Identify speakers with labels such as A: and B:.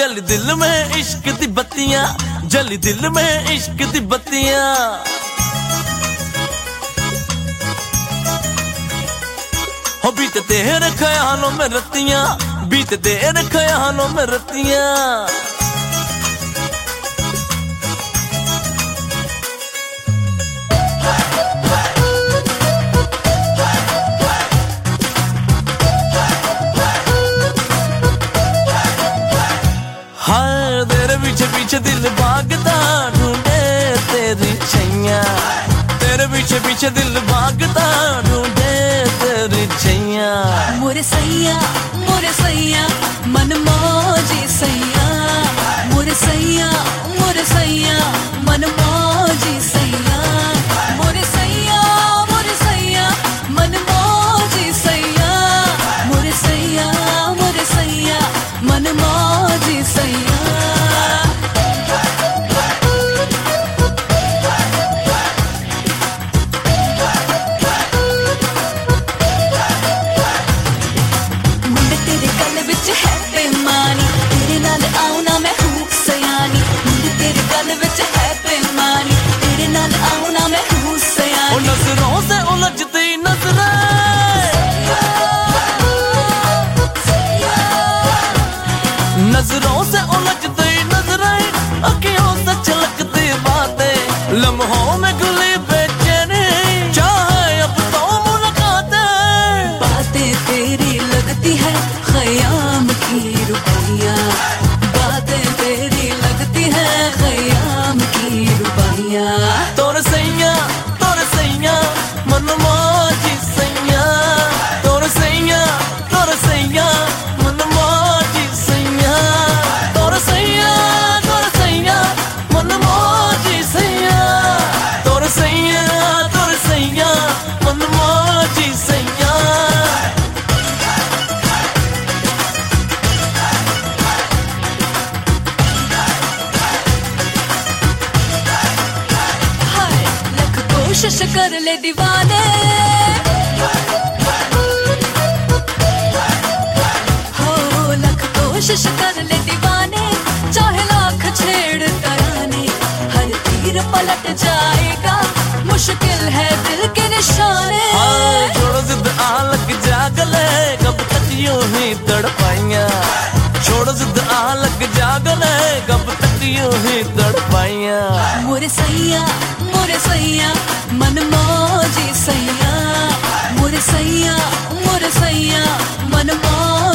A: जल दिल में इश्क दी बत्तियां, जल दिल में इश्क दी बत्तियां। हो बीत तेरे ख्यालों में रतियां, बीत तेरे ख्यालों में रतियां। हाय तेरे पीछे पीछे दिल भागता ढूंढे तेरी छैया, तेरे पीछे पीछे दिल भागता ढूंढे तेरी छैया।
B: मोरे सैया मन मौजी सैया, मोरे सैया मन मौजी सैया, मोरे सैया मन मौजी सैया, मोरे सैया मन मौजी सैया।
A: नजरों से उलझती नजरें, नजरों से उलझती नजरें, अखियों से छलकती बातें, लम्हों में गुली बेचैनी, चाहे अब तो मुलाकातें।
B: बातें तेरी लगती है ख़याम की रुपैया, बातें तेरी लगती है ख़याम की रुपैया।
A: तोरे सैया मन मौजी सैया, तोरे सैया मन मौजी सैया, तोरे सैया मन मौजी सैया, तोरे सैया मन मौजी सैया।
B: हाय लख कोशिश कर ले दीवाने, हो लख कोशिश कर ले दीवाने, चाहे लाख छेड़ तराने, हर तीर पलट जाएगा, मुश्किल है दिल के निशाने।
A: हाँ छोड़ो जिद आ लग जा गले, कब तक यूं ही तड़पाइयां, छोड़ो जिद आ लग जा गले, कब तक यूं ही तड़पाइयां।
B: मोरे सैया मन मौजी सैया, मोरे सैया मन मौजी